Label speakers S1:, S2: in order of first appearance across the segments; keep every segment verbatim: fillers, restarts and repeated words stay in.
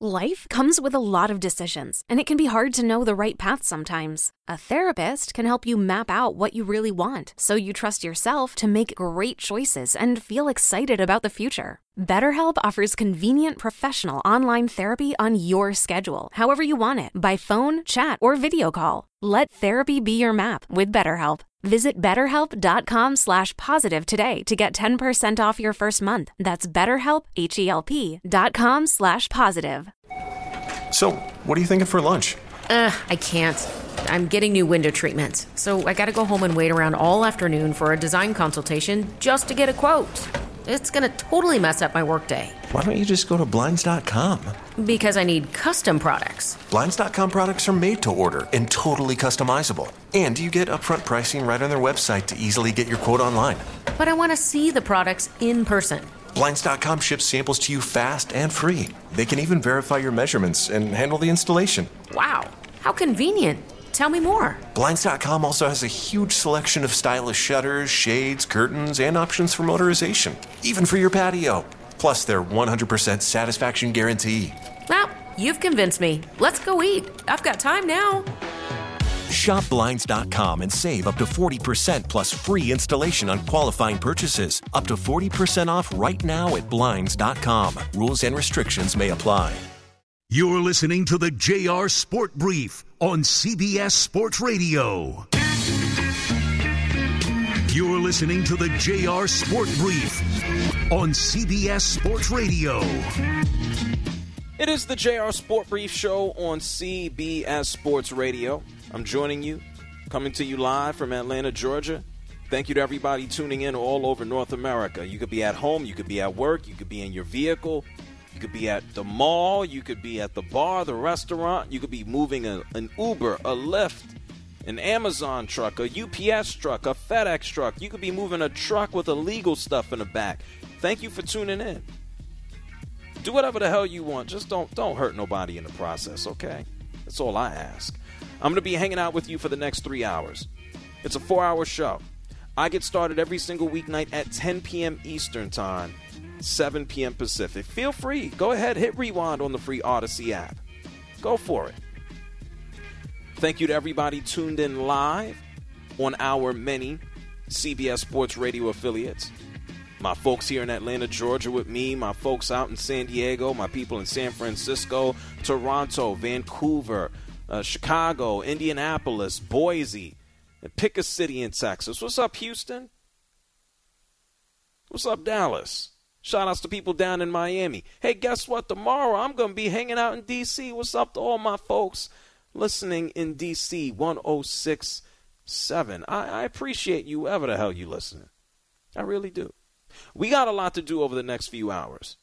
S1: Life comes with a lot of decisions, and it can be hard to know the right path sometimes. A therapist can help you map out what you really want, so you trust yourself to make great choices and feel excited about the future. BetterHelp offers convenient professional online therapy on your schedule, however you want it, by phone, chat, or video call. Let therapy be your map with BetterHelp. Visit betterhelp.com slash positive today to get ten percent off your first month. That's betterhelp, H-E-L-P dot com slash positive.
S2: So, what are you thinking for lunch?
S3: Uh, I can't. I'm getting new window treatments, so I gotta go home and wait around all afternoon for a design consultation just to get a quote. It's gonna totally mess up my workday.
S2: Why don't you just go to Blinds dot com?
S3: Because I need custom products.
S2: Blinds dot com products are made to order and totally customizable. And you get upfront pricing right on their website to easily get your quote online.
S3: But I want to see the products in person.
S2: Blinds dot com ships samples to you fast and free. They can even verify your measurements and handle the installation.
S3: Wow, how convenient. Tell me more.
S2: Blinds dot com also has a huge selection of stylish shutters, shades, curtains, and options for motorization, even for your patio. Plus their one hundred percent satisfaction guarantee.
S3: Well, you've convinced me. Let's go eat. I've got time now.
S4: Shop Blinds dot com and save up to forty percent plus free installation on qualifying purchases. Up to forty percent off right now at Blinds dot com. Rules and restrictions may apply.
S5: You're listening to the J R Sport Brief on C B S Sports Radio. You're listening to the J R Sport Brief on C B S Sports Radio.
S6: It is the J R Sport Brief Show on C B S Sports Radio. I'm joining you, coming to you live from Atlanta, Georgia. Thank you to everybody tuning in all over North America. You could be at home, you could be at work, you could be in your vehicle, you could be at the mall, you could be at the bar, the restaurant, you could be moving a, an Uber, a Lyft, an Amazon truck, a U P S truck, a FedEx truck. You could be moving a truck with illegal stuff in the back. Thank you for tuning in. Do whatever the hell you want. Just don't don't hurt nobody in the process, okay? That's all I ask. I'm going to be hanging out with you for the next three hours. It's a four-hour show. I get started every single weeknight at ten p.m. Eastern Time, seven p.m. Pacific. Feel free. Go ahead, hit rewind on the free Odyssey app. Go for it. Thank you to everybody tuned in live on our many C B S Sports Radio affiliates. My folks here in Atlanta, Georgia with me, my folks out in San Diego, my people in San Francisco, Toronto, Vancouver, uh, Chicago, Indianapolis, Boise, and pick a city in Texas. What's up, Houston? What's up, Dallas? Shout outs to people down in Miami. Hey, guess what? Tomorrow I'm going to be hanging out in D C. What's up to all my folks listening in D C, one oh six point seven. I, I appreciate you, whoever the hell you listening. I really do. We got a lot to do over the next few hours.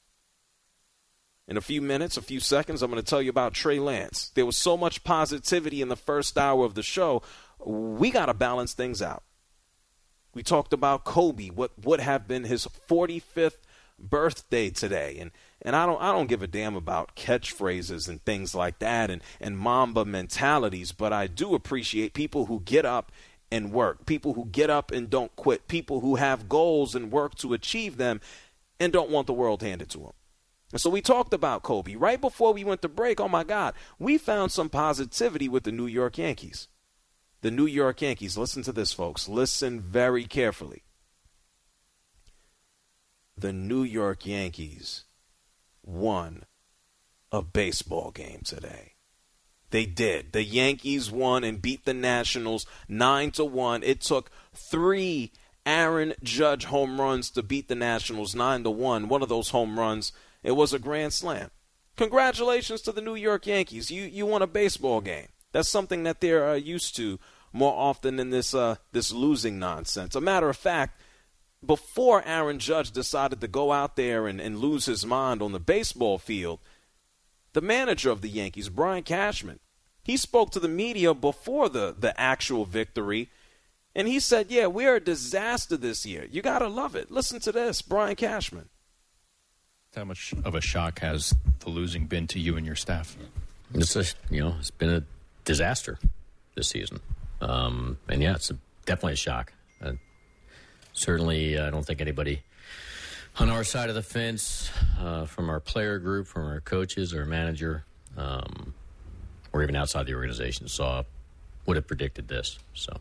S6: In a few minutes, a few seconds, I'm going to tell you about Trey Lance. There was so much positivity in the first hour of the show. We got to balance things out. We talked about Kobe, what would have been his forty-fifth birthday today. And and I don't I don't give a damn about catchphrases and things like that and, and Mamba mentalities, but I do appreciate people who get up and work, people who get up and don't quit, people who have goals and work to achieve them and don't want the world handed to them. And so we talked about Kobe. Right before we went to break, oh my God, we found some positivity with the New York Yankees. The New York Yankees, listen to this, folks. Listen very carefully. The New York Yankees won a baseball game today. They did. The Yankees won and beat the Nationals nine to one. It took three Aaron Judge home runs to beat the Nationals nine to one. One of those home runs, it was a grand slam. Congratulations to the New York Yankees. You you won a baseball game. That's something that they're uh, used to more often than this uh, this losing nonsense. A matter of fact, before Aaron Judge decided to go out there and, and lose his mind on the baseball field, the manager of the Yankees, Brian Cashman, he spoke to the media before the, the actual victory, and he said, yeah, we're a disaster this year. You got to love it. Listen to this, Brian Cashman.
S7: How much of a shock has the losing been to you and your staff?
S8: It's a, you know, it's been a disaster this season. Um, and, yeah, it's a, definitely a shock. Uh, certainly, I don't think anybody on our side of the fence, uh, from our player group, from our coaches, our manager, um, or even outside the organization, saw would have predicted this. So,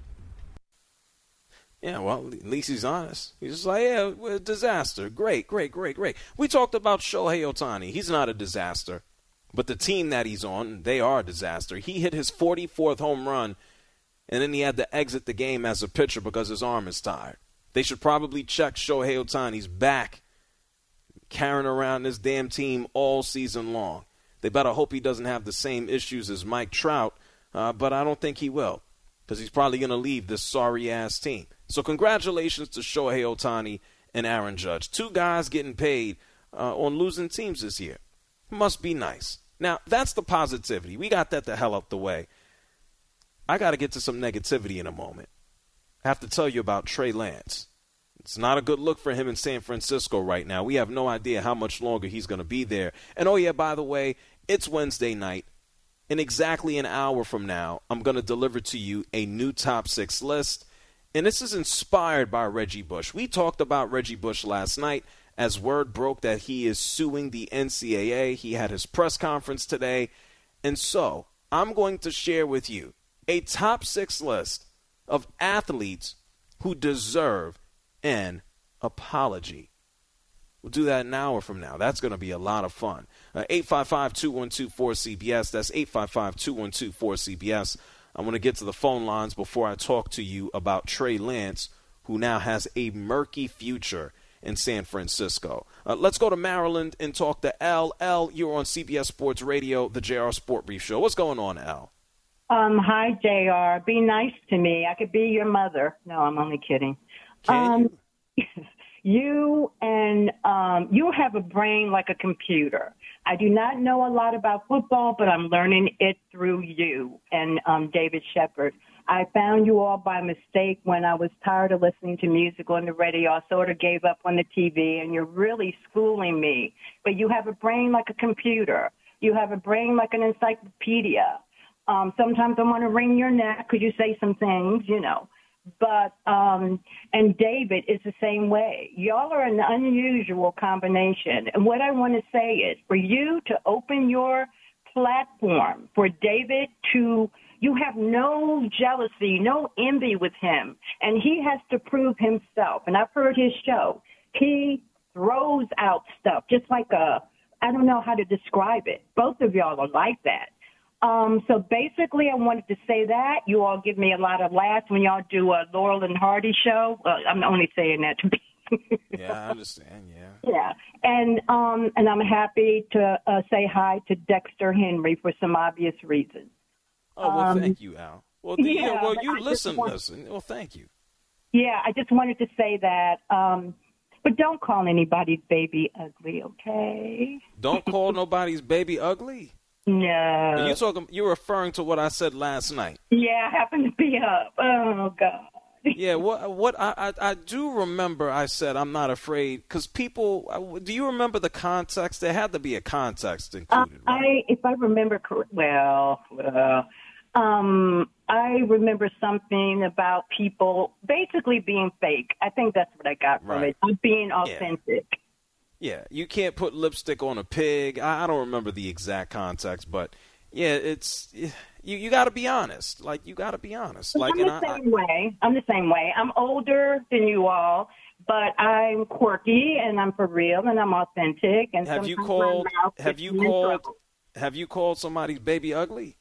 S6: yeah, well, at least he's honest. He's just like, yeah, we're a disaster. Great, great, great, great. We talked about Shohei Ohtani. He's not a disaster. But the team that he's on, they are a disaster. He hit his forty-fourth home run, and then he had to exit the game as a pitcher because his arm is tired. They should probably check Shohei Ohtani's back, carrying around this damn team all season long. They better hope he doesn't have the same issues as Mike Trout, uh, but I don't think he will, because he's probably going to leave this sorry-ass team. So congratulations to Shohei Ohtani and Aaron Judge. Two guys getting paid uh, on losing teams this year. Must be nice. Now, that's the positivity. We got that the hell out the way. I got to get to some negativity in a moment. I have to tell you about Trey Lance. It's not a good look for him in San Francisco right now. We have no idea how much longer he's going to be there. And, oh, yeah, by the way, it's Wednesday night. In exactly an hour from now, I'm going to deliver to you a new top six list. And this is inspired by Reggie Bush. We talked about Reggie Bush last night as word broke that he is suing the N C double A. He had his press conference today. And so I'm going to share with you a top six list of athletes who deserve an apology. We'll do that an hour from now. That's going to be a lot of fun. Uh, eight five five, two one two, four C B S. That's eight five five, two one two, four C B S. I want to get to the phone lines before I talk to you about Trey Lance, who now has a murky future in San Francisco. Uh, let's go to Maryland and talk to L. L, you're on C B S Sports Radio, the J R Sport Brief Show. What's going on, L?
S9: Um, hi, J R. Be nice to me. I could be your mother. No, I'm only kidding.
S6: Can
S9: um, you? you and um, you have a brain like a computer. I do not know a lot about football, but I'm learning it through you and um, David Shepard. I found you all by mistake when I was tired of listening to music on the radio. I sort of gave up on the T V, and you're really schooling me. But you have a brain like a computer. You have a brain like an encyclopedia. Um, sometimes I want to wring your neck because you say some things, you know. But, um, and David is the same way. Y'all are an unusual combination. And what I want to say is for you to open your platform, for David to, you have no jealousy, no envy with him. And he has to prove himself. And I've heard his show. He throws out stuff just like a, I don't know how to describe it. Both of y'all are like that. Um, so basically, I wanted to say that. You all give me a lot of laughs when y'all do a Laurel and Hardy show. Uh, I'm only saying that to be.
S6: Yeah, I understand, yeah.
S9: Yeah, and um, and I'm happy to uh, say hi to Dexter Henry for some obvious reasons.
S6: Oh, well,
S9: um,
S6: thank you, Al. Well, the,
S9: yeah,
S6: yeah, well you
S9: I
S6: listen,
S9: want,
S6: listen. Well, thank you.
S9: Yeah, I just wanted to say that. Um, but don't call anybody's baby ugly, okay?
S6: Don't call nobody's baby ugly?
S9: No.
S6: You talking? You're referring to what I said last night.
S9: Yeah, I happened to be up. Oh God.
S6: Yeah, what? What? I, I I do remember. I said I'm not afraid because people. Do you remember the context? There had to be a context included.
S9: Uh,
S6: right?
S9: I, if I remember correctly, well, uh, um, I remember something about people basically being fake. I think that's what I got from
S6: right.
S9: it. I'm being authentic.
S6: Yeah. Yeah, you can't put lipstick on a pig. I, I don't remember the exact context, but yeah, it's you. You got to be honest. Like you got to be honest. Like
S9: I'm the
S6: and
S9: same I, way. I'm the same way. I'm older than you all, but I'm quirky and I'm for real and I'm authentic. And
S6: have you called? Have you called? Have you called somebody's baby ugly?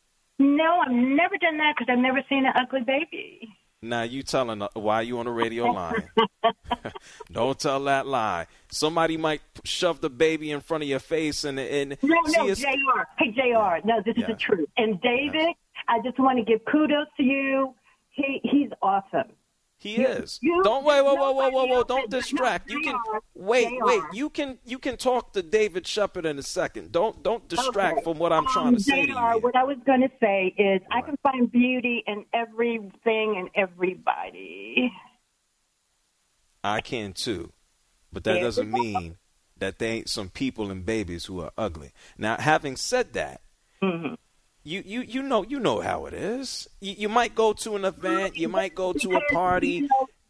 S9: No, I've never done that because I've never seen an ugly baby.
S6: Now you telling why you on the radio lying. Don't tell that lie. Somebody might shove the baby in front of your face and and
S9: no, no,
S6: his...
S9: J R. Hey, J R. No, this
S6: yeah.
S9: is the truth. And David, I just want to give kudos to you. He he's awesome.
S6: He you, is. You, don't wait, whoa, whoa, whoa, whoa, whoa! Don't distract. You can wait, wait. You can you can talk to David Shepard in a second. Don't don't distract
S9: okay.
S6: from what I'm trying to say to you.
S9: What I was going to say is I can find beauty in everything and everybody.
S6: I can too, but that doesn't mean that there ain't some people and babies who are ugly. Now, having said that.
S9: Mm-hmm.
S6: You, you you know you know how it is. You, you might go to an event, you might go to a party,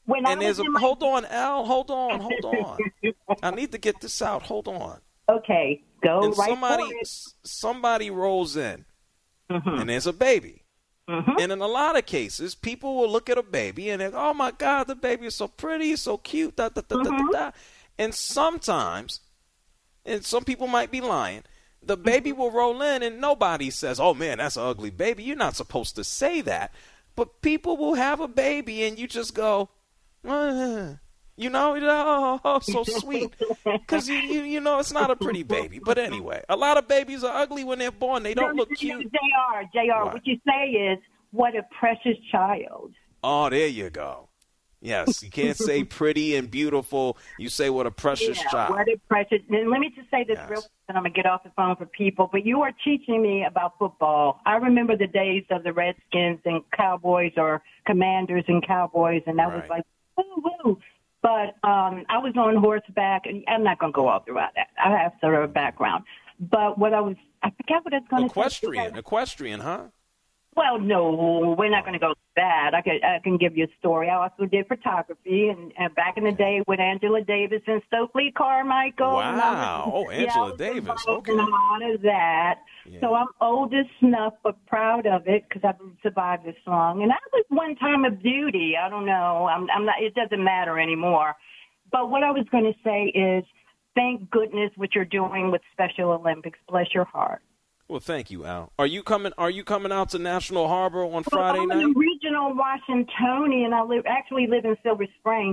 S9: when
S6: and
S9: I
S6: there's a
S9: was in my-
S6: hold on, Al, hold on, hold on. I need to get this out. Hold on.
S9: Okay, go
S6: and
S9: right
S6: somebody,
S9: for it.
S6: s- somebody rolls in,
S9: Mhm.
S6: and there's a baby.
S9: Mhm.
S6: And in a lot of cases, people will look at a baby and they go, "Oh my God, the baby is so pretty, so cute." Da, da, da, da, da, da. And sometimes, and some people might be lying, the baby will roll in and nobody says, "Oh man, that's an ugly baby." You're not supposed to say that. But people will have a baby and you just go, uh, you know, oh, oh, so sweet. Because, you, you you know, it's not a pretty baby. But anyway, a lot of babies are ugly when they're born. They don't
S9: No,
S6: look
S9: no,
S6: cute.
S9: J R, J R,
S6: What?
S9: what you say is, what a precious child.
S6: Oh, there you go. Yes, you can't say pretty and beautiful. You say what a precious
S9: yeah,
S6: child.
S9: what a precious. And let me just say this
S6: Yes.
S9: real quick, and I'm going to get off the phone for people. But you are teaching me about football. I remember the days of the Redskins and Cowboys, or Commanders and Cowboys, and that was
S6: Right.
S9: like, woo, woo. But um, I was on horseback, and I'm not going to go all throughout that. I have sort of a background. But what I was, I forgot what I was going to say.
S6: Equestrian, equestrian, huh?
S9: Well, no, we're not going to go to that. I can I can give you a story. I also did photography, and, and back in the day with Angela Davis and Stokely Carmichael. and I
S6: Wow.
S9: was-
S6: Oh,
S9: yeah, I
S6: Angela
S9: was
S6: Davis.
S9: involved
S6: Okay.
S9: in a lot of that.
S6: Yeah.
S9: So I'm old as snuff, but proud of it because I've survived this long. And I was one time a beauty. I don't know. I'm, I'm not. It doesn't matter anymore. But what I was going to say is, thank goodness what you're doing with Special Olympics. Bless your heart.
S6: Well, thank you, Al. Are you coming? Are you coming out to National Harbor on Friday
S9: well, I'm
S6: night?
S9: in regional Washingtonian. I live actually live in Silver Spring.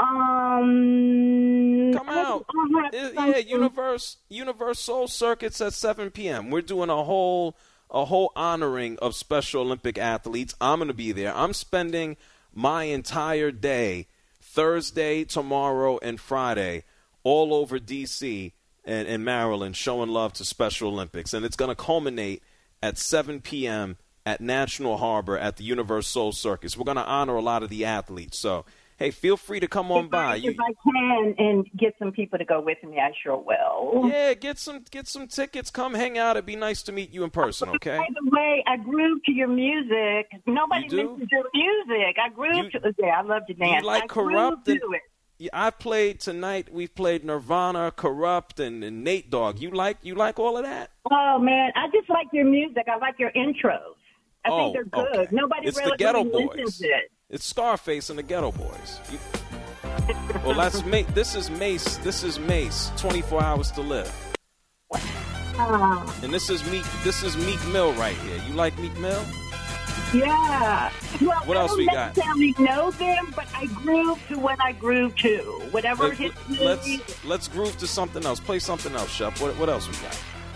S9: Um,
S6: Come out.
S9: I have
S6: Uh, yeah,
S9: something-
S6: Universe Universe Soul Circuits at seven p.m. We're doing a whole a whole honoring of Special Olympic athletes. I'm going to be there. I'm spending my entire day, Thursday, tomorrow, and Friday, all over D C and, and Maryland, showing love to Special Olympics. And it's going to culminate at seven p.m. at National Harbor at the Universe Soul Circus. We're going to honor a lot of the athletes. So, hey, feel free to come on
S9: if
S6: by.
S9: I,
S6: You,
S9: if I can and get some people to go with me, I sure will.
S6: yeah, get some get some tickets. Come hang out. It'd be nice to meet you in person, okay?
S9: By the way, I groove to your music. Nobody
S6: You do?
S9: mentions your music. I groove
S6: You-
S9: to Yeah, I love to dance.
S6: You like
S9: I groove
S6: Corrupt?
S9: to
S6: And,
S9: it.
S6: yeah, I've played tonight. We've played Nirvana, Corrupt, and, and Nate Dogg. You like you like all of that?
S9: Oh, man, I just like your music. I like your intros. I
S6: Oh,
S9: think they're good.
S6: okay.
S9: Nobody
S6: It's the
S9: really,
S6: Ghetto
S9: really
S6: Boys.
S9: mentions it.
S6: It's Scarface and the Ghetto Boys. You, well, that's Ma- This is Mace. This is Mace. twenty-four hours to live.
S9: Oh,
S6: And this is Meek. This is Meek Mill right here. You like Meek Mill?
S9: yeah. Well,
S6: What
S9: I
S6: else
S9: don't
S6: we got?
S9: necessarily know them, but I groove to what I groove to. Whatever
S6: Let,
S9: hits me.
S6: let's let's groove to something else. Play something else, Shep. What what else we got?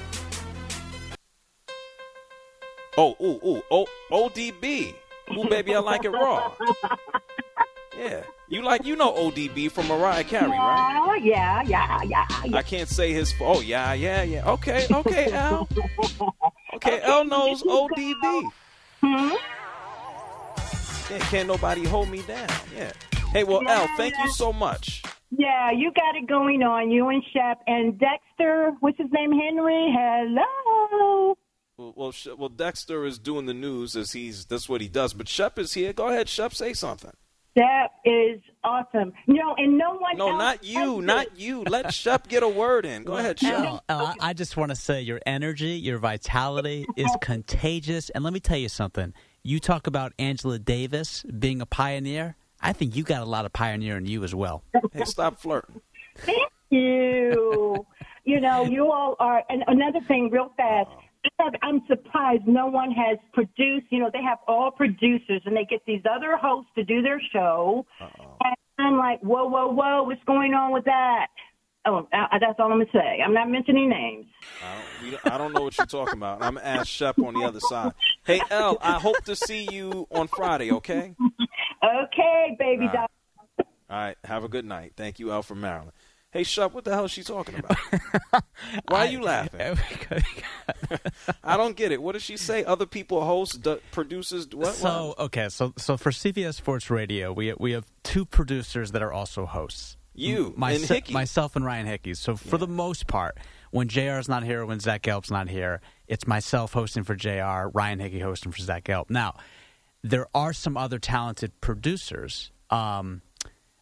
S6: Oh, ooh, ooh, oh, O D B. Ooh, baby, I like it raw. Yeah, you like you know O D B from Mariah Carey, right?
S9: Oh, yeah, yeah, yeah, yeah.
S6: I can't say his. Oh yeah, yeah, yeah. Okay, okay, Al. Okay, L knows O D B.
S9: Hmm?
S6: Yeah, can't nobody hold me down. Yeah. Hey, well,
S9: Yeah,
S6: L, thank
S9: yeah.
S6: you so much.
S9: Yeah, you got it going on, you and Shep. And Dexter, what's his name, Henry? Hello.
S6: Well, well, Sh- well, Dexter is doing the news as he's that's what he does. But Shep is here. Go ahead, Shep, say something.
S9: That is awesome. No, and no one
S6: No,
S9: else
S6: not you,
S9: does
S6: not
S9: this.
S6: you. Let Shep get a word in. Go ahead, Shep.
S10: Al, Al, I I just want to say your energy, your vitality is contagious. And let me tell you something. You talk about Angela Davis being a pioneer. I think you got a lot of pioneer in you as well.
S6: Hey, stop flirting.
S9: Thank you. You know, you all are. And another thing, real fast. I'm surprised no one has produced. You know, they have all producers, and they get these other hosts to do their show. Uh-oh. And I'm like, whoa, whoa, whoa, what's going on with that? Oh, uh, that's all I'm gonna say. I'm not mentioning names.
S6: I don't, we don't, I don't know what you're talking about. I'm gonna ask Shep on the other side. Hey, L, I hope to see you on Friday. Okay.
S9: Okay, baby
S6: All
S9: doll.
S6: right. All right. Have a good night. Thank you, L from Maryland. Hey, Shep, what the hell is she talking about? Why are you laughing? I don't get it. What does she say? Other people host, d- producers, what?
S10: So
S6: what?
S10: okay, so so for C B S Sports Radio, we we have two producers that are also hosts.
S6: You
S10: My,
S6: and Hickey.
S10: myself and Ryan Hickey. So for
S6: Yeah.
S10: the most part, when J R's not here, when Zach Gelb's not here, it's myself hosting for J R, Ryan Hickey hosting for Zach Gelb. Now, there are some other talented producers. Um,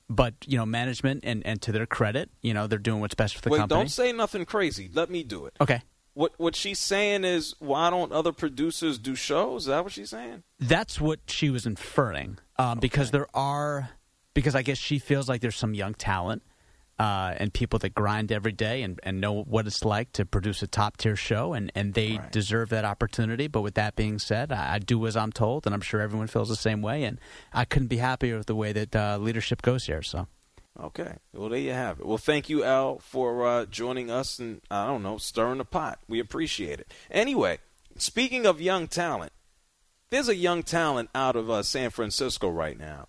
S10: But, you know, management, and, and to their credit, you know, they're doing what's best for the
S6: Wait,
S10: company.
S6: Don't say nothing crazy. Let me do it.
S10: Okay.
S6: What what she's saying is, why don't other producers do shows? Is that what she's saying?
S10: That's what she was inferring, um, okay. because there are – because I guess she feels like there's some young talent uh, and people that grind every day and, and know what it's like to produce a top-tier show, and, and they right. deserve that opportunity. But with that being said, I, I do as I'm told, and I'm sure everyone feels the same way, and I couldn't be happier with the way that uh, leadership goes here. So,
S6: okay. Well, there you have it. Well, thank you, Al, for uh, joining us and, I don't know, stirring the pot. We appreciate it. Anyway, speaking of young talent, there's a young talent out of uh, San Francisco right now.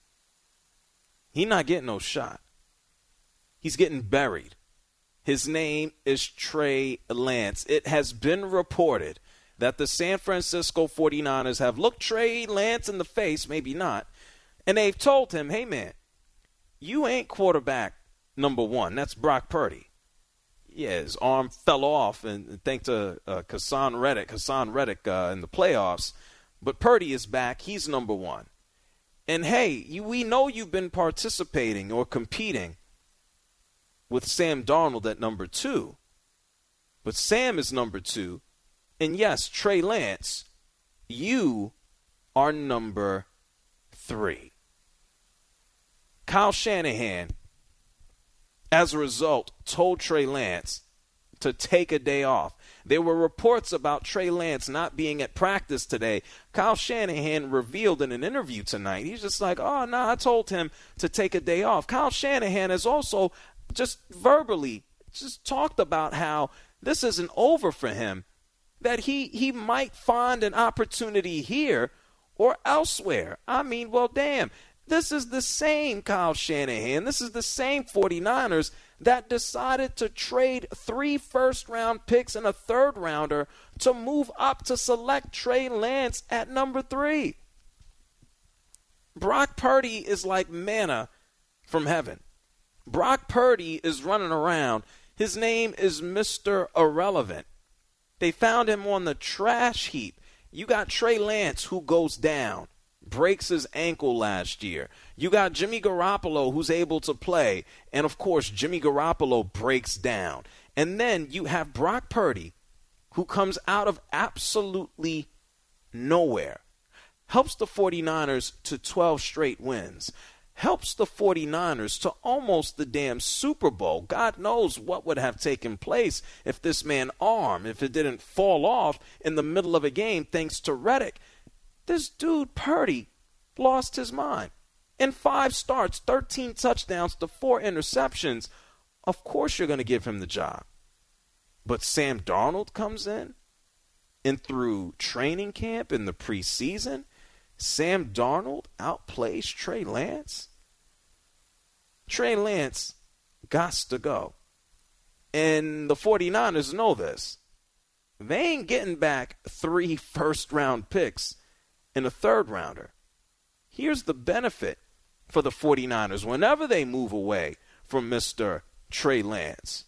S6: He's not getting no shot. He's getting buried. His name is Trey Lance. It has been reported that the San Francisco forty-niners have looked Trey Lance in the face, maybe not, and they've told him, hey, man, you ain't quarterback number one. That's Brock Purdy. Yeah, his arm fell off, and thanks to uh, Hassan Reddick, Hassan Reddick uh, in the playoffs. But Purdy is back. He's number one. And, hey, you, we know you've been participating or competing with Sam Darnold at number two. But Sam is number two. And, yes, Trey Lance, you are number three. Kyle Shanahan, as a result, told Trey Lance to take a day off. There were reports about Trey Lance not being at practice today. Kyle Shanahan revealed in an interview tonight, he's just like, oh, no, nah, I told him to take a day off. Kyle Shanahan has also just verbally just talked about how this isn't over for him, that he, he might find an opportunity here or elsewhere. I mean, well, damn, this is the same Kyle Shanahan. This is the same forty-niners that decided to trade three first-round picks and a third-rounder to move up to select Trey Lance at number three. Brock Purdy is like manna from heaven. Brock Purdy is running around. His name is Mister Irrelevant. They found him on the trash heap. You got Trey Lance, who goes down, breaks his ankle last year. You got Jimmy Garoppolo, who's able to play. And, of course, Jimmy Garoppolo breaks down. And then you have Brock Purdy, who comes out of absolutely nowhere, helps the forty-niners to twelve straight wins, helps the forty-niners to almost the damn Super Bowl. God knows what would have taken place if this man's arm, if it didn't fall off in the middle of a game thanks to Reddick. This dude, Purdy, lost his mind. In five starts, thirteen touchdowns to four interceptions. Of course you're going to give him the job. But Sam Darnold comes in, and through training camp in the preseason, Sam Darnold outplays Trey Lance. Trey Lance gots to go. And the forty-niners know this. They ain't getting back three first-round picks and a third-rounder. Here's the benefit for the forty-niners whenever they move away from Mister Trey Lance.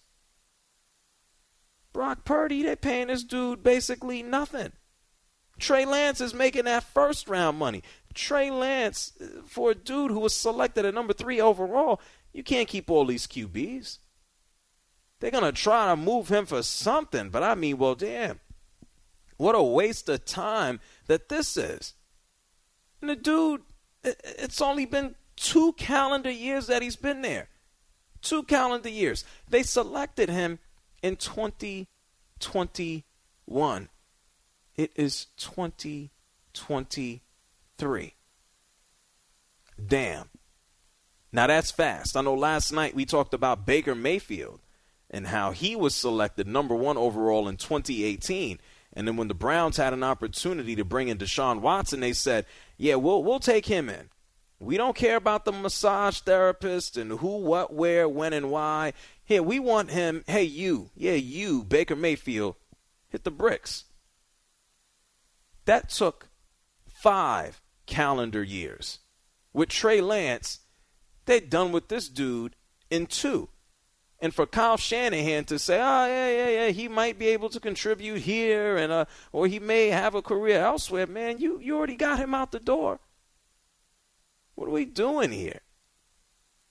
S6: Brock Purdy, they're paying this dude basically nothing. Trey Lance is making that first-round money. Trey Lance, for a dude who was selected at number three overall, you can't keep all these Q Bs. They're going to try to move him for something, but I mean, well, damn. What a waste of time that this is. And the dude, it's only been two calendar years that he's been there. Two calendar years. They selected him in twenty twenty-one. It is twenty twenty-three. Damn. Now that's fast. I know last night we talked about Baker Mayfield and how he was selected number one overall in twenty eighteen. And then when the Browns had an opportunity to bring in Deshaun Watson, they said, yeah, we'll we'll take him in. We don't care about the massage therapist and who, what, where, when, and why. Here, we want him. Hey, you. Yeah, you, Baker Mayfield, hit the bricks. That took five calendar years. With Trey Lance, they're done with this dude in two. And for Kyle Shanahan to say, oh, yeah, yeah, yeah, he might be able to contribute here, and uh, or he may have a career elsewhere, man, you, you already got him out the door. What are we doing here?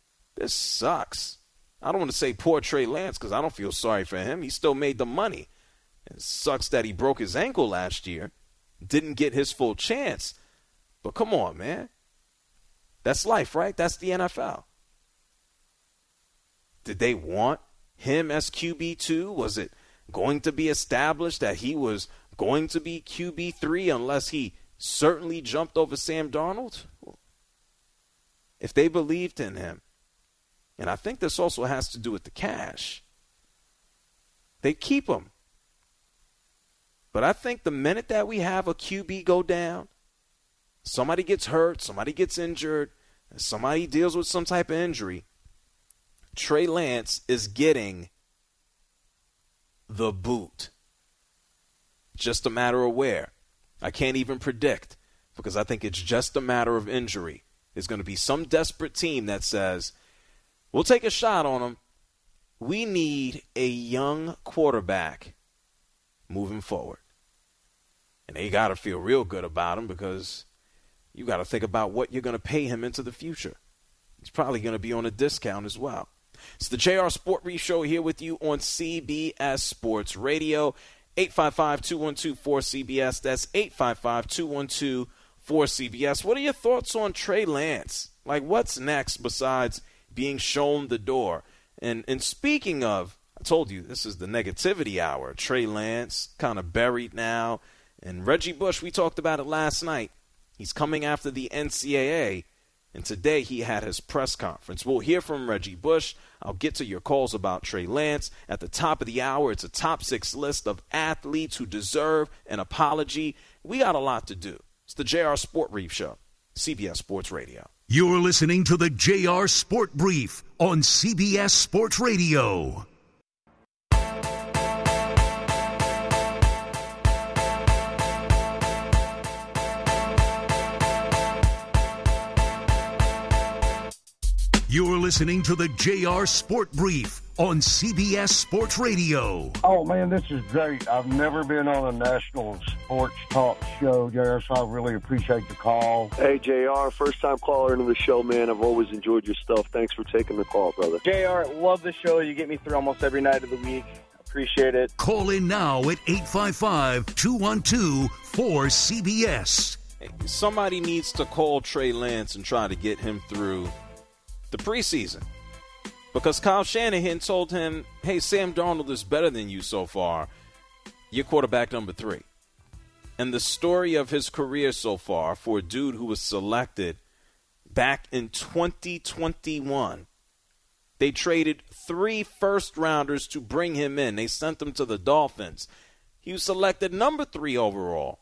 S6: this sucks. I don't want to say poor Trey Lance because I don't feel sorry for him. He still made the money. It sucks that he broke his ankle last year, didn't get his full chance. But come on, man. That's life, right? That's the N F L. Did they want him as Q B two? Was it going to be established that he was going to be Q B three unless he certainly jumped over Sam Darnold? If they believed in him, and I think this also has to do with the cash, they keep him. But I think the minute that we have a Q B go down, somebody gets hurt, somebody gets injured, somebody deals with some type of injury, Trey Lance is getting the boot. Just a matter of where. I can't even predict because I think it's just a matter of injury. There's going to be some desperate team that says, we'll take a shot on him. We need a young quarterback moving forward. And they got to feel real good about him because you got to think about what you're going to pay him into the future. He's probably going to be on a discount as well. It's the J R Sport Brief Show here with you on C B S Sports Radio. eight five five, two one two, four C B S. That's eight five five, two one two, four C B S. What are your thoughts on Trey Lance? Like, what's next besides being shown the door? And and speaking of, I told you, this is the negativity hour. Trey Lance kind of buried now. And Reggie Bush, we talked about it last night. He's coming after the N C double A. And today he had his press conference. We'll hear from Reggie Bush. I'll get to your calls about Trey Lance. At the top of the hour, it's a top six list of athletes who deserve an apology. We got a lot to do. It's the J R Sport Brief Show, C B S Sports Radio.
S5: You're listening to the J R Sport Brief on C B S Sports Radio. You're listening to the J R Sport Brief on C B S Sports Radio.
S11: Oh, man, this is great. I've never been on a national sports talk show, J R, so I really appreciate the call.
S12: Hey, J R, first-time caller into the show, man. I've always enjoyed your stuff. Thanks for taking the call, brother.
S13: J R, love the show. You get me through almost every night of the week. Appreciate it.
S5: Call in now at eight five five, two one two, four C B S.
S6: Hey, somebody needs to call Trey Lance and try to get him through the preseason, because Kyle Shanahan told him, hey, Sam Darnold is better than you so far. You're quarterback number three. And the story of his career so far for a dude who was selected back in twenty twenty-one, they traded three first-rounders to bring him in. They sent him to the Dolphins. He was selected number three overall.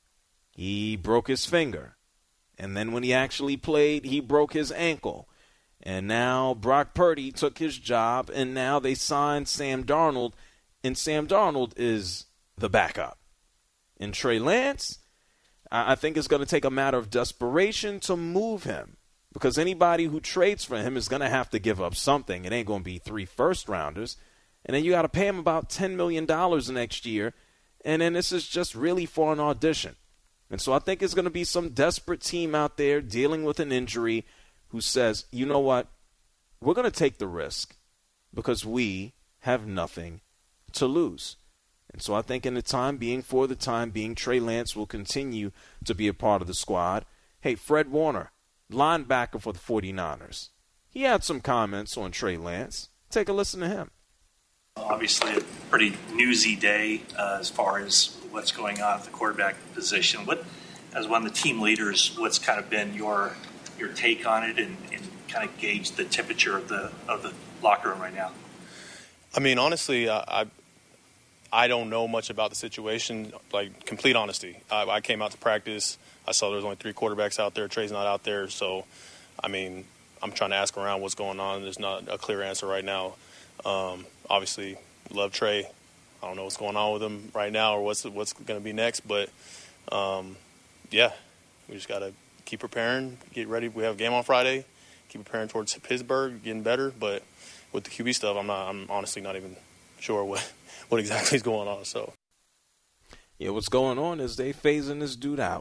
S6: He broke his finger. And then when he actually played, he broke his ankle. And now Brock Purdy took his job, and now they signed Sam Darnold, and Sam Darnold is the backup. And Trey Lance, I think it's going to take a matter of desperation to move him, because anybody who trades for him is going to have to give up something. It ain't going to be three first-rounders. And then you got to pay him about ten million dollars next year, and then this is just really for an audition. And so I think it's going to be some desperate team out there dealing with an injury who says, you know what, we're going to take the risk because we have nothing to lose. And so I think in the time being, for the time being, Trey Lance will continue to be a part of the squad. Hey, Fred Warner, linebacker for the 49ers. He had some comments on Trey Lance. Take a listen to him.
S14: Obviously a pretty newsy day uh, as far as what's going on at the quarterback position. What, as one of the team leaders, what's kind of been your your take on it and, and kind of gauge the temperature of the of the locker room right now?
S15: I mean, honestly, uh, I I don't know much about the situation, like complete honesty. I, I came out to practice. I saw there was only three quarterbacks out there. Trey's not out there. So, I mean, I'm trying to ask around what's going on. There's not a clear answer right now. Um, obviously, love Trey. I don't know what's going on with him right now or what's what's going to be next. But, um, yeah, we just got to keep preparing, get ready. We have a game on Friday. Keep preparing towards Pittsburgh, getting better. But with the Q B stuff, I'm not. I'm honestly not even sure what, what exactly is going on. So,
S6: yeah, what's going on is they phasing this dude out.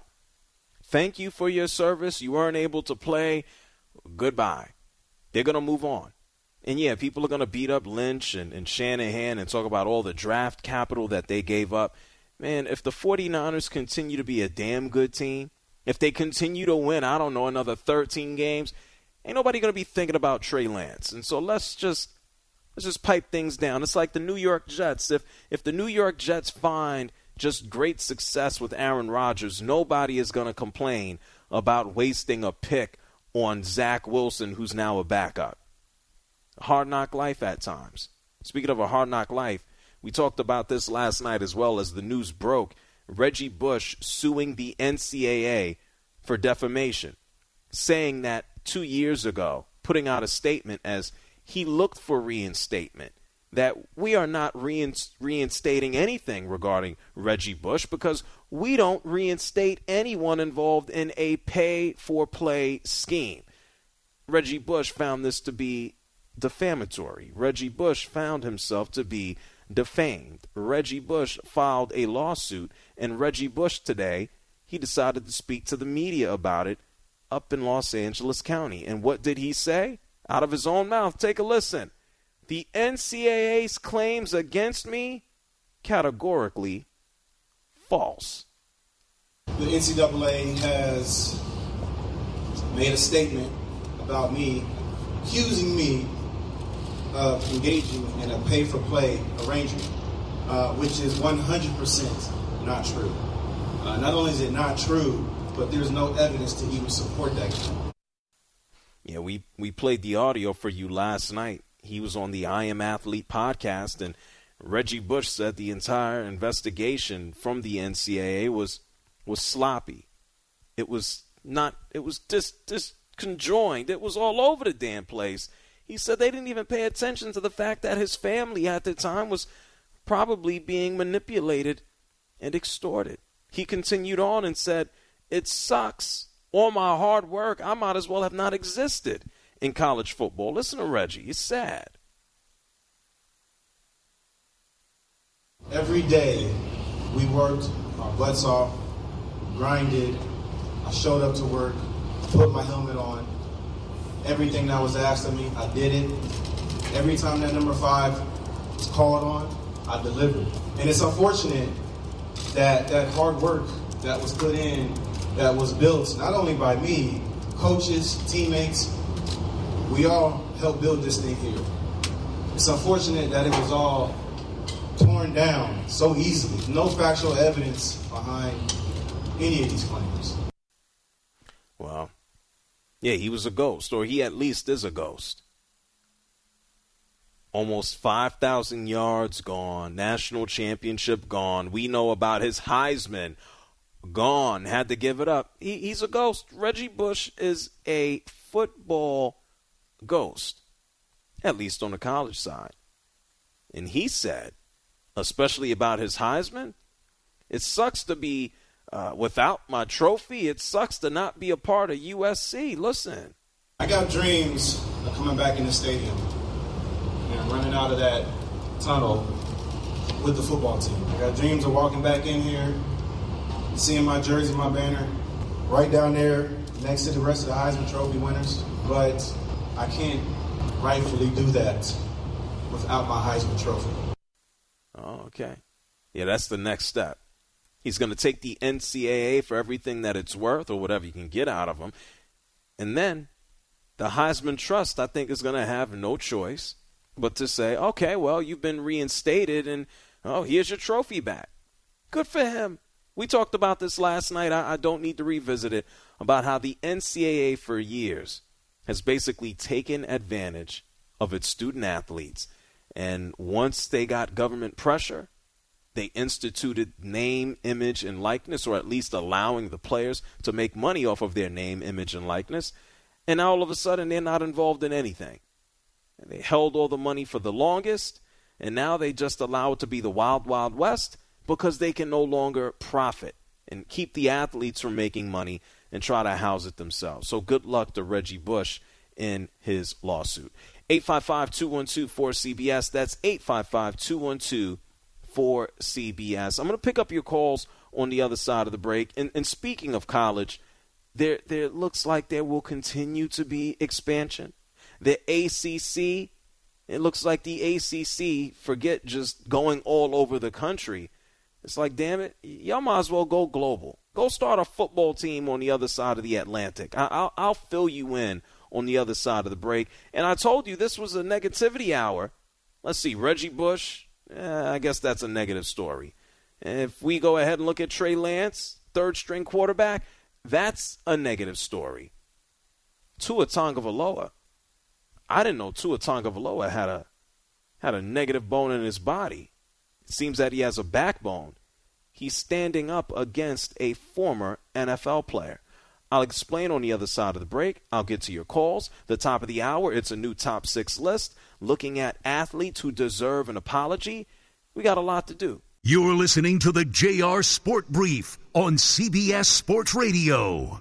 S6: Thank you for your service. You weren't able to play. Goodbye. They're gonna move on. And, yeah, people are going to beat up Lynch and, and Shanahan and talk about all the draft capital that they gave up. Man, if the 49ers continue to be a damn good team, if they continue to win, I don't know, another thirteen games, ain't nobody going to be thinking about Trey Lance. And so let's just let's just pipe things down. It's like the New York Jets. If if the New York Jets find just great success with Aaron Rodgers, nobody is going to complain about wasting a pick on Zach Wilson, who's now a backup. Hard knock life at times. Speaking of a hard knock life, we talked about this last night as well as the news broke. Reggie Bush suing the N C double A for defamation, saying that two years ago, putting out a statement as he looked for reinstatement, that we are not reinstating anything regarding Reggie Bush because we don't reinstate anyone involved in a pay-for-play scheme. Reggie Bush found this to be defamatory. Reggie Bush found himself to be defamed. Reggie Bush filed a lawsuit, and Reggie Bush today, he decided to speak to the media about it up in Los Angeles County. And what did he say? Out of his own mouth. Take a listen. The N C double A's claims against me, categorically false.
S16: The N C double A has made a statement about me, accusing me of engaging in a pay-for-play arrangement, uh, which is one hundred percent not true. Uh, not only is it not true, but there's no evidence to even support that claim.
S6: Yeah, we, we played the audio for you last night. He was on the I Am Athlete podcast, and Reggie Bush said the entire investigation from the N C double A was was sloppy. It was not. It was dis, disconjoined. It was all over the damn place. He said they didn't even pay attention to the fact that his family at the time was probably being manipulated and extorted. He continued on and said, "It sucks. All my hard work, I might as well have not existed in college football." Listen to Reggie. It's sad.
S16: Every day we worked our butts off, grinded. I showed up to work, put my helmet on. Everything that was asked of me, I did it. Every time that number five was called on, I delivered. And it's unfortunate that that hard work that was put in, that was built not only by me, coaches, teammates, we all helped build this thing here. It's unfortunate that it was all torn down so easily. No factual evidence behind any of these claims.
S6: Well, yeah, he was a ghost, or he at least is a ghost. Almost five thousand yards gone, national championship gone. We know about his Heisman gone, had to give it up. He, he's a ghost. Reggie Bush is a football ghost, at least on the college side. And he said, especially about his Heisman, it sucks to be uh, without my trophy. It sucks to not be a part of U S C. Listen.
S16: I got dreams of coming back in the stadium and running out of that tunnel with the football team. I got dreams of walking back in here, seeing my jersey, my banner, right down there next to the rest of the Heisman Trophy winners. But I can't rightfully do that without my Heisman Trophy.
S6: Oh, okay. Yeah, that's the next step. He's going to take the N C double A for everything that it's worth or whatever you can get out of him. And then the Heisman Trust, I think, is going to have no choice but to say, okay, well, you've been reinstated and, oh, here's your trophy back. Good for him. We talked about this last night. I, I don't need to revisit it, about how the N C double A for years has basically taken advantage of its student athletes. And once they got government pressure, they instituted name, image, and likeness, or at least allowing the players to make money off of their name, image, and likeness. And now all of a sudden they're not involved in anything. And they held all the money for the longest, and now they just allow it to be the wild, wild west because they can no longer profit and keep the athletes from making money and try to house it themselves. So good luck to Reggie Bush in his lawsuit. eight five five, two one two, four C B S. That's eight five five, two one two, four C B S. I'm going to pick up your calls on the other side of the break. And, and speaking of college, there there looks like there will continue to be expansion. The A C C It looks like the A C C, forget just going all over the country. It's like, damn it, y'all might as well go global. Go start a football team on the other side of the Atlantic. I- I'll, I'll fill you in on the other side of the break. And I told you this was a negativity hour. Let's see, Reggie Bush, eh, I guess that's a negative story. If we go ahead and look at Trey Lance, third-string quarterback, that's a negative story. Tua Tagovailoa, I didn't know Tua Tagovailoa had a had a negative bone in his body. It seems that he has a backbone. He's standing up against a former N F L player. I'll explain on the other side of the break. I'll get to your calls. The top of the hour, it's a new top six list looking at athletes who deserve an apology. We got a lot to do.
S5: You're listening to the J R Sport Brief on C B S Sports Radio.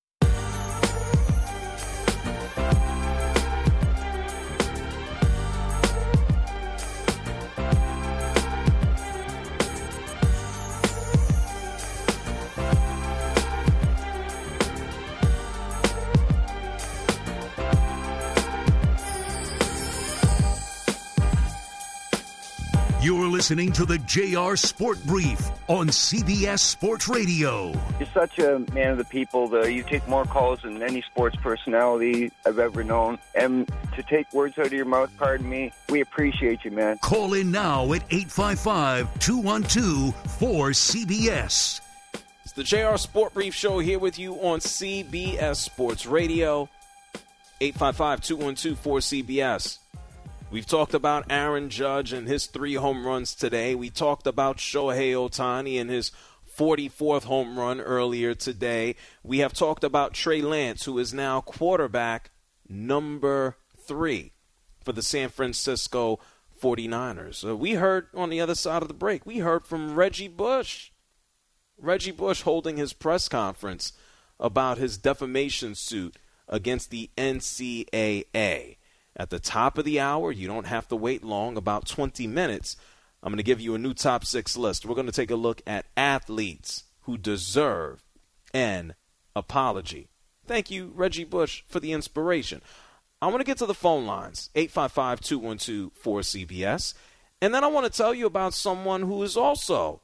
S5: You're listening to the J R Sport Brief on C B S Sports Radio.
S17: You're such a man of the people. The, you take more calls than any sports personality I've ever known. And to take words out of your mouth, pardon me, we appreciate you, man.
S5: Call in now at eight five five, two one two, four C B S.
S6: It's the J R Sport Brief Show here with you on C B S Sports Radio. eight five five, two one two, four C B S. We've talked about Aaron Judge and his three home runs today. We talked about Shohei Ohtani and his forty-fourth home run earlier today. We have talked about Trey Lance, who is now quarterback number three for the San Francisco forty-niners. Uh, we heard on the other side of the break, we heard from Reggie Bush. Reggie Bush holding his press conference about his defamation suit against the N C double A. At the top of the hour, you don't have to wait long, about twenty minutes. I'm going to give you a new top six list. We're going to take a look at athletes who deserve an apology. Thank you, Reggie Bush, for the inspiration. I want to get to the phone lines, eight five five, two one two, four C B S. And then I want to tell you about someone who is also,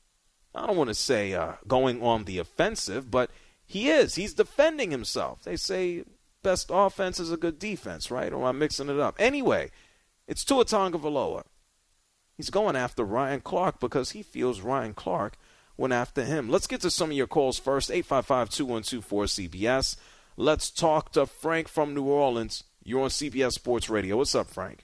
S6: I don't want to say uh, going on the offensive, but he is. He's defending himself. They say best offense is a good defense, right? Or I'm mixing it up. Anyway, it's Tua Tagovailoa. He's going after Ryan Clark because he feels Ryan Clark went after him. Let's get to some of your calls first, eight five five, two one two, four C B S. Let's talk to Frank from New Orleans. You're on C B S Sports Radio. What's up, Frank?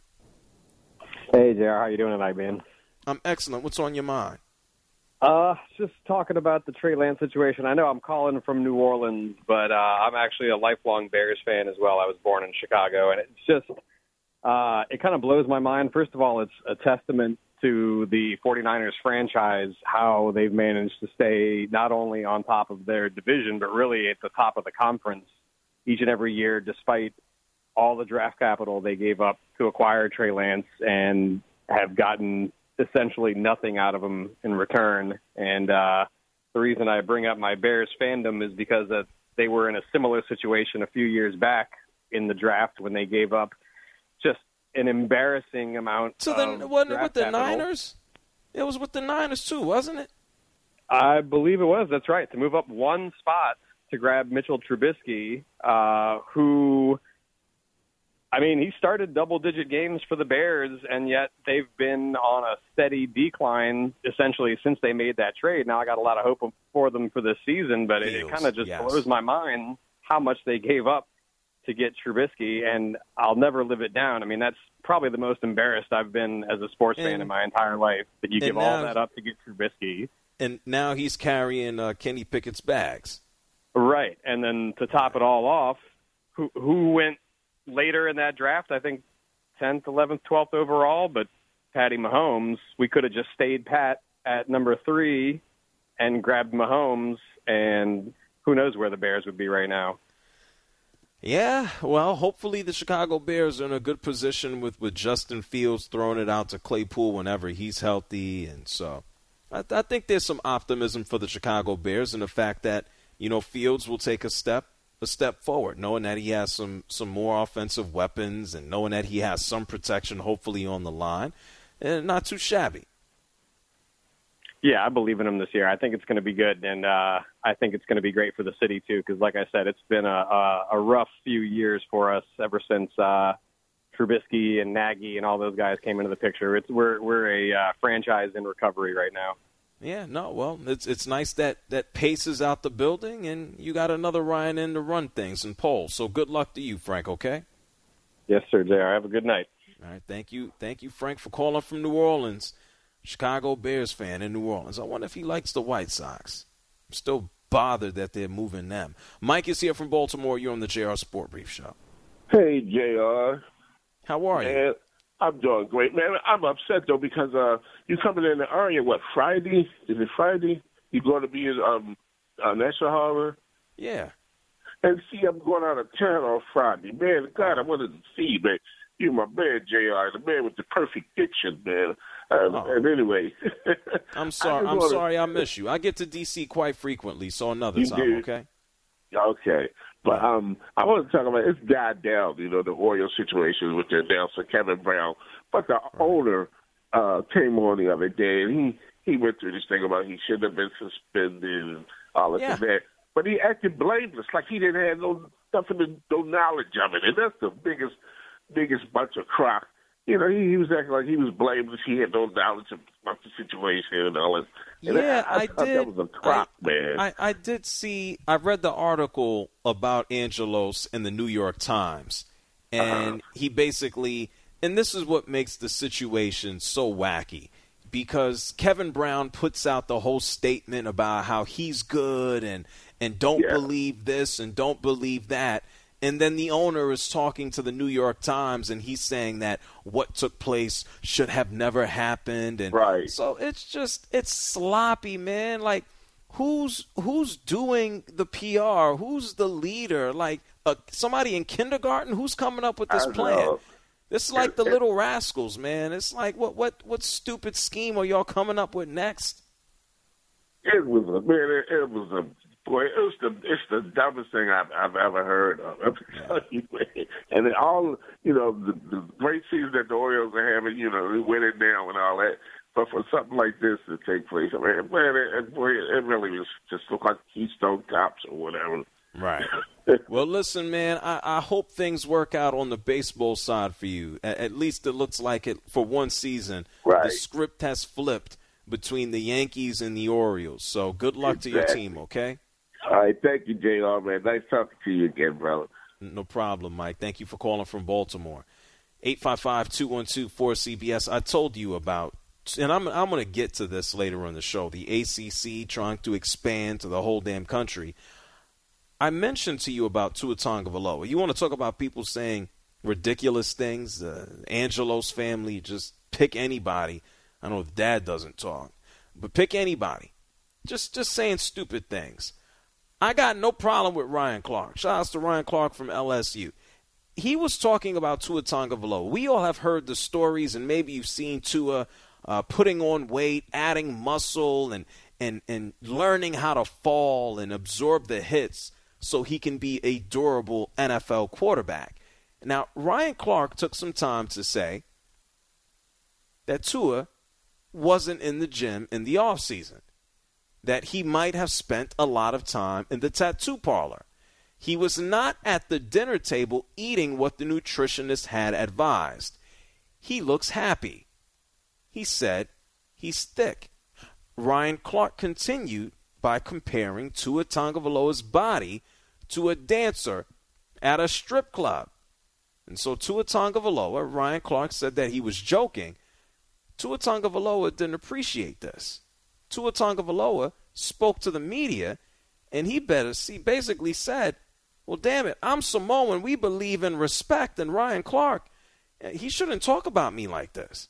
S18: Hey, J R. How you doing tonight, man?
S6: I'm excellent. What's on your mind?
S18: Uh, just talking about the Trey Lance situation. I know I'm calling from New Orleans, but uh, I'm actually a lifelong Bears fan as well. I was born in Chicago, and it's just uh, it kind of blows my mind. First of all, it's a testament to the forty-niners franchise, how they've managed to stay not only on top of their division, but really at the top of the conference each and every year, despite all the draft capital they gave up to acquire Trey Lance and have gotten essentially nothing out of him in return. And uh, the reason I bring up my Bears fandom is because uh, they were in a similar situation a few years back in the draft when they gave up just an embarrassing amount
S6: so
S18: of
S6: then wasn't it with the
S18: capital.
S6: Niners? It was with the Niners too, wasn't it?
S18: I believe it was. That's right. To move up one spot to grab Mitchell Trubisky, uh, who, I mean, he started double-digit games for the Bears, and yet they've been on a steady decline essentially since they made that trade. Now I got a lot of hope for them for this season, but it, it kind of just
S6: yes.
S18: blows my mind how much they gave up to get Trubisky, and I'll never live it down. I mean, that's probably the most embarrassed I've been as a sports
S6: And-
S18: fan in my entire life, that you
S6: and
S18: give
S6: now-
S18: all that up to get Trubisky.
S6: And now he's carrying uh, Kenny Pickett's bags.
S18: Right, and then to top it all off, who who went later in that draft? I think tenth, eleventh, twelfth overall, but Patty Mahomes. We could have just stayed pat at number three and grabbed Mahomes, and who knows where the Bears would be right now.
S6: Yeah, well, hopefully the Chicago Bears are in a good position with, with Justin Fields throwing it out to Claypool whenever he's healthy. And so I, I think there's some optimism for the Chicago Bears in the fact that, you know, Fields will take a step a step forward, knowing that he has some, some more offensive weapons and knowing that he has some protection, hopefully, on the line. And not too shabby.
S18: Yeah, I believe in him this year. I think it's going to be good, and uh, I think it's going to be great for the city, too, because, like I said, it's been a, a, a rough few years for us ever since uh, Trubisky and Nagy and all those guys came into the picture. It's We're, we're a uh, franchise in recovery right now.
S6: Yeah, no, well, it's it's nice that, that Pace is out the building, and you got another Ryan in to run things and poll. So good luck to you, Frank, okay?
S18: Yes, sir, J R. Have a good night.
S6: All right, thank you. Thank you, Frank, for calling from New Orleans. Chicago Bears fan in New Orleans. I wonder if he likes the White Sox. I'm still bothered that they're moving them. Mike is here from Baltimore. You're on the J R Sport Brief Show.
S19: Hey, J R.
S6: How are
S19: man,
S6: you?
S19: I'm doing great, man. I'm upset, though, because uh, you coming in the area, what, Friday? Is it Friday? You going to be in um, uh, National Harbor?
S6: Yeah.
S19: And see, I'm going out of town on Friday. Man, God, I wanted to see you, man. You're my man, J R, the man with the perfect diction, man. Um,
S6: Oh.
S19: And anyway.
S6: I'm sorry.
S19: I
S6: I'm
S19: just wanna-
S6: sorry I miss you. I get to D C quite frequently, so another
S19: You
S6: time,
S19: do.
S6: okay?
S19: Okay. But um, I want to talk about it's died down, you know, the Orioles situation with their announcer, Kevin Brown. But the owner uh, came on the other day, and he, he went through this thing about he shouldn't have been suspended and all this
S6: Yeah.
S19: and that. But he acted blameless, like he didn't have no nothing, no knowledge of it. And that's the biggest, biggest bunch of crock. You know, he, he was acting like he was blameless. He had no knowledge about the situation and all that. And
S6: Yeah,
S19: I, I,
S6: I
S19: thought
S6: did.
S19: that was a crock, man.
S6: I, I did see, I read the article about Angelos in the New York Times, and
S19: Uh-huh.
S6: he basically, and this is what makes the situation so wacky, because Kevin Brown puts out the whole statement about how he's good and, and don't
S19: Yeah.
S6: believe this and don't believe that. And then the owner is talking to the New York Times, and he's saying that what took place should have never happened. And
S19: right.
S6: So it's just it's sloppy, man. Like, who's who's doing the P R? Who's the leader? Like, uh, somebody in kindergarten? Who's coming up with this
S19: I
S6: plan?
S19: know.
S6: It's like the Little Rascals, man. It's like what what what stupid scheme are y'all coming up with next?
S19: It was a man. It, it was a boy. It was the it's the dumbest thing I've I've ever heard of. I'm telling you, man. And then all you know, the, the great season that the Orioles are having, you know, they win it now and all that. But for something like this to take place, I mean, man, it, it, boy, it really was just looked like Keystone Cops or whatever.
S6: Right. Well, listen, man, I, I hope things work out on the baseball side for you. At, at least it looks like it for one season.
S19: Right.
S6: The script has flipped between the Yankees and the Orioles. So good luck to your
S19: Exactly.
S6: team, okay?
S19: All right, thank you, J R, man. Nice talking to you again, brother.
S6: No problem, Mike. Thank you for calling from Baltimore. eight five five, two one two, four C B S. I told you about, and I'm, I'm going to get to this later on the show, the A C C trying to expand to the whole damn country. I mentioned to you about Tua Tagovailoa. You want to talk about people saying ridiculous things? Uh, Angelos family, just pick anybody. I know Dad doesn't talk, but pick anybody. Just just saying stupid things. I got no problem with Ryan Clark. Shout out to Ryan Clark from L S U. He was talking about Tua Tagovailoa. We all have heard the stories, and maybe you've seen Tua uh, putting on weight, adding muscle, and, and, and learning how to fall and absorb the hits so he can be a durable N F L quarterback. Now, Ryan Clark took some time to say that Tua wasn't in the gym in the offseason, that he might have spent a lot of time in the tattoo parlor. He was not at the dinner table eating what the nutritionist had advised. He looks happy. He said he's thick. Ryan Clark continued by comparing Tua Tagovailoa's body to a dancer at a strip club. And so Tua Tagovailoa, Ryan Clark said that he was joking. Tua Tagovailoa didn't appreciate this. Tua Tagovailoa spoke to the media, and he better see, basically said, well, damn it, I'm Samoan. We believe in respect. And Ryan Clark, he shouldn't talk about me like this.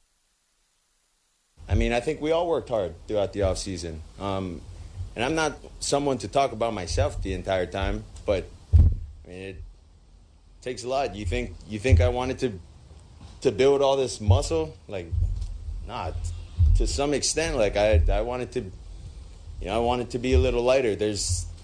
S20: I mean, I think we all worked hard throughout the offseason. Um, and I'm not someone to talk about myself the entire time, but I mean, it takes a lot. You think you think I wanted to to build all this muscle? Like, nah, to some extent, like I I wanted to, you know, I wanted to be a little lighter. There's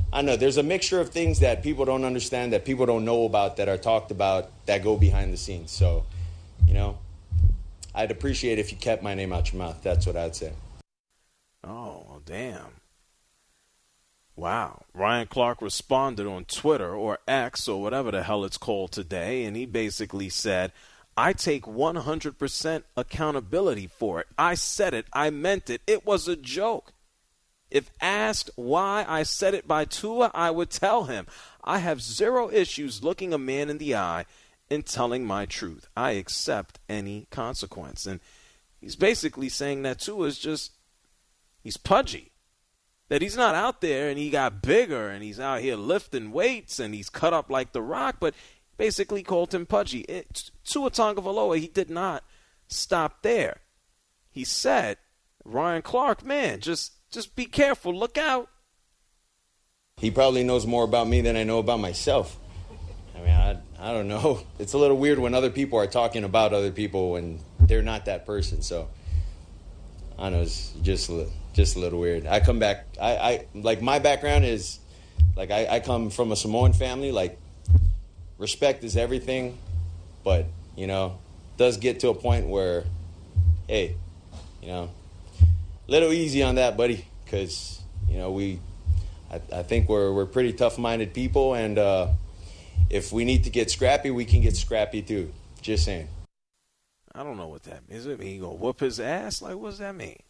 S20: I know there's a mixture of things that people don't understand, that people don't know about, that are talked about, that go behind the scenes. So, you know, I'd appreciate if you kept my name out your mouth. That's what I'd say.
S6: Oh, well, damn. Wow. Ryan Clark responded on Twitter or X or whatever the hell it's called today, and he basically said, I take one hundred percent accountability for it. I said it. I meant it. It was a joke. If asked why I said it by Tua, I would tell him. I have zero issues looking a man in the eye and telling my truth. I accept any consequence. And he's basically saying that Tua is just, he's pudgy. That he's not out there and he got bigger and he's out here lifting weights and he's cut up like The Rock, but basically called him pudgy. It, Tua Tagovailoa, he did not stop there. He said, Ryan Clark, man, just just be careful, look out.
S20: He probably knows more about me than I know about myself. I mean, I, I don't know. It's a little weird when other people are talking about other people when they're not that person. So, I don't know, it's just, just a little weird. I come back, I, I like, my background is, like, I, I come from a Samoan family. Like, respect is everything, but, you know, does get to a point where, hey, you know, little easy on that, buddy, because, you know, we, I, I think we're we're pretty tough-minded people, and uh, if we need to get scrappy, we can get scrappy too. Just saying.
S6: I don't know what that means. Does it mean you gonna whoop his ass? Like, what does that mean?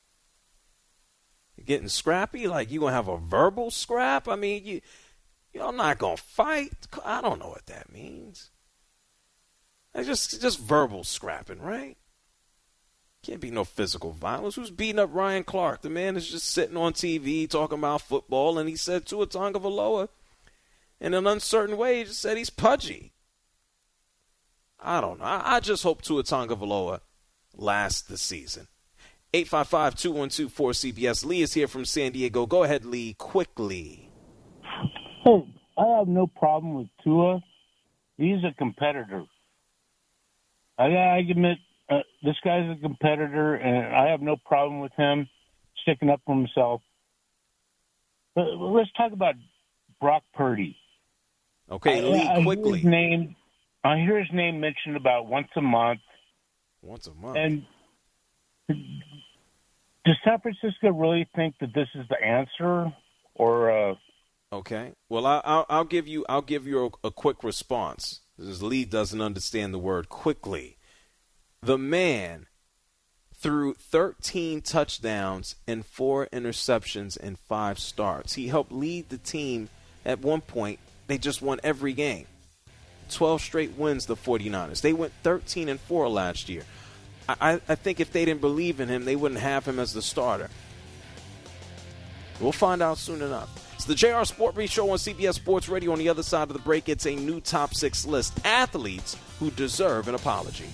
S6: You getting scrappy? Like, you gonna have a verbal scrap? I mean, you, y'all not gonna fight? I don't know what that means. It's just just verbal scrapping, right? Can't be no physical violence. Who's beating up Ryan Clark? The man is just sitting on T V talking about football, and he said Tua Tagovailoa in an uncertain way. He just said he's pudgy. I don't know. I, I just hope Tua Tagovailoa lasts the season. eight five five, two one two, four C B S. Lee is here from San Diego. Go ahead, Lee, quickly.
S21: Hey, I have no problem with Tua. He's a competitor. I, I admit, Uh, this guy's a competitor, and I have no problem with him sticking up for himself. But let's talk about Brock Purdy.
S6: Okay,
S21: I,
S6: Lee,
S21: I
S6: quickly.
S21: Hear his name, I hear his name mentioned about once a month.
S6: Once a month.
S21: And does San Francisco really think that this is the answer, or? Uh...
S6: Okay. Well, I, I'll, I'll give you. I'll give you a, a quick response. Because Lee doesn't understand the word quickly. The man threw thirteen touchdowns and four interceptions in five starts. He helped lead the team at one point. They just won every game. twelve straight wins, the 49ers. They went thirteen and four last year. I, I think if they didn't believe in him, they wouldn't have him as the starter. We'll find out soon enough. It's the J R Sport Brief Show on C B S Sports Radio. On the other side of the break, it's a new top six list. Athletes who deserve an apology.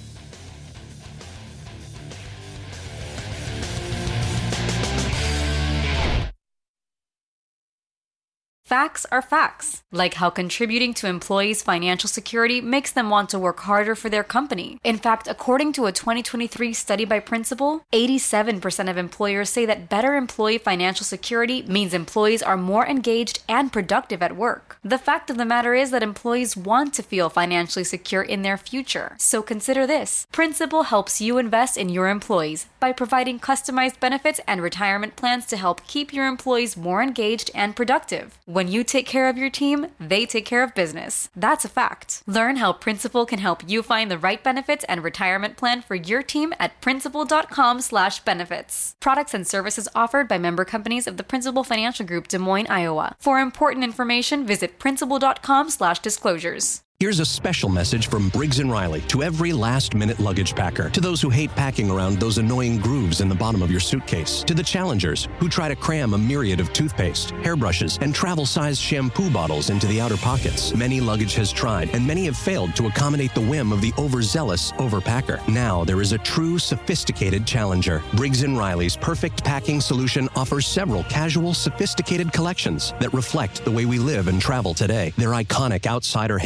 S22: Facts are facts, like how contributing to employees' financial security makes them want to work harder for their company. In fact, according to a twenty twenty-three study by Principal, eighty-seven percent of employers say that better employee financial security means employees are more engaged and productive at work. The fact of the matter is that employees want to feel financially secure in their future. So consider this. Principal helps you invest in your employees by providing customized benefits and retirement plans to help keep your employees more engaged and productive. When you take care of your team, they take care of business. That's a fact. Learn how Principal can help you find the right benefits and retirement plan for your team at principal.com slash benefits. Products and services offered by member companies of the Principal Financial Group, Des Moines, Iowa. For important information, visit principal.com slash disclosures.
S23: Here's a special message from Briggs and Riley to every last-minute luggage packer, to those who hate packing around those annoying grooves in the bottom of your suitcase, to the challengers who try to cram a myriad of toothpaste, hairbrushes, and travel-sized shampoo bottles into the outer pockets. Many luggage has tried, and many have failed to accommodate the whim of the overzealous overpacker. Now there is a true sophisticated challenger. Briggs and Riley's perfect packing solution offers several casual, sophisticated collections that reflect the way we live and travel today. Their iconic outsider handle provides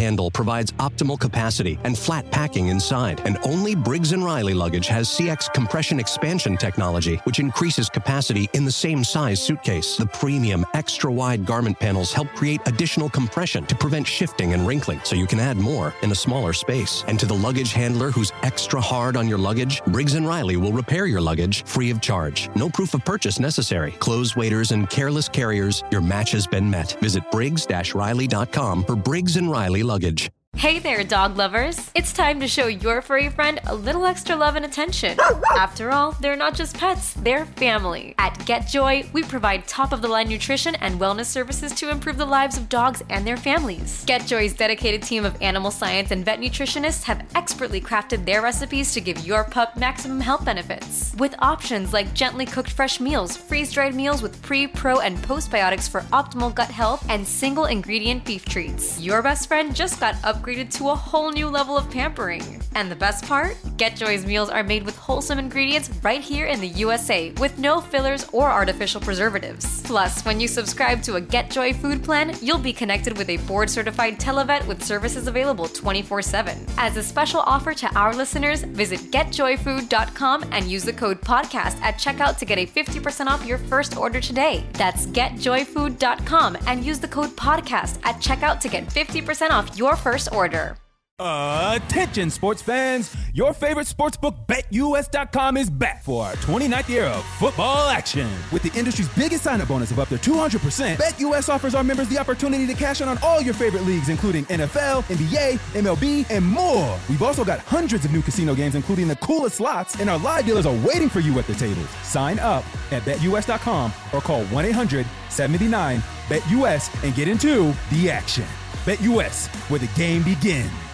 S23: provides optimal capacity and flat packing inside. And only Briggs and Riley luggage has C X compression expansion technology, which increases capacity in the same size suitcase. The premium extra-wide garment panels help create additional compression to prevent shifting and wrinkling, so you can add more in a smaller space. And to the luggage handler who's extra hard on your luggage, Briggs and Riley will repair your luggage free of charge. No proof of purchase necessary. Clothes waiters and careless carriers, your match has been met. Visit Briggs Riley dot com for Briggs and Riley luggage.
S1: Hey there, dog lovers. It's time to show your furry friend a little extra love and attention. After all, they're not just pets, they're family. At GetJoy, we provide top-of-the-line nutrition and wellness services to improve the lives of dogs and their families. GetJoy's dedicated team of animal science and vet nutritionists have expertly crafted their recipes to give your pup maximum health benefits. With options like gently cooked fresh meals, freeze-dried meals with pre, pro, and postbiotics for optimal gut health, and single-ingredient beef treats. Your best friend just got upgraded to a whole new level of pampering. And the best part? GetJoy's meals are made with wholesome ingredients right here in the U S A, with no fillers or artificial preservatives. Plus, when you subscribe to a GetJoy food plan, you'll be connected with a board-certified televet with services available twenty-four seven. As a special offer to our listeners, visit get joy food dot com and use the code podcast at checkout to get a fifty percent off your first order today. That's get joy food dot com and use the code podcast at checkout to get fifty percent off your first order. Order.
S2: Attention sports fans, your favorite sportsbook bet U S dot com is back for our twenty-ninth year of football action. With the industry's biggest sign-up bonus of up to two hundred percent, BetUS offers our members the opportunity to cash in on all your favorite leagues, including N F L, N B A, M L B, and more. We've also got hundreds of new casino games, including the coolest slots, and our live dealers are waiting for you at the tables. Sign up at bet U S dot com or call one eight hundred seven nine bet U S and get into the action. BetUS, where the game begins.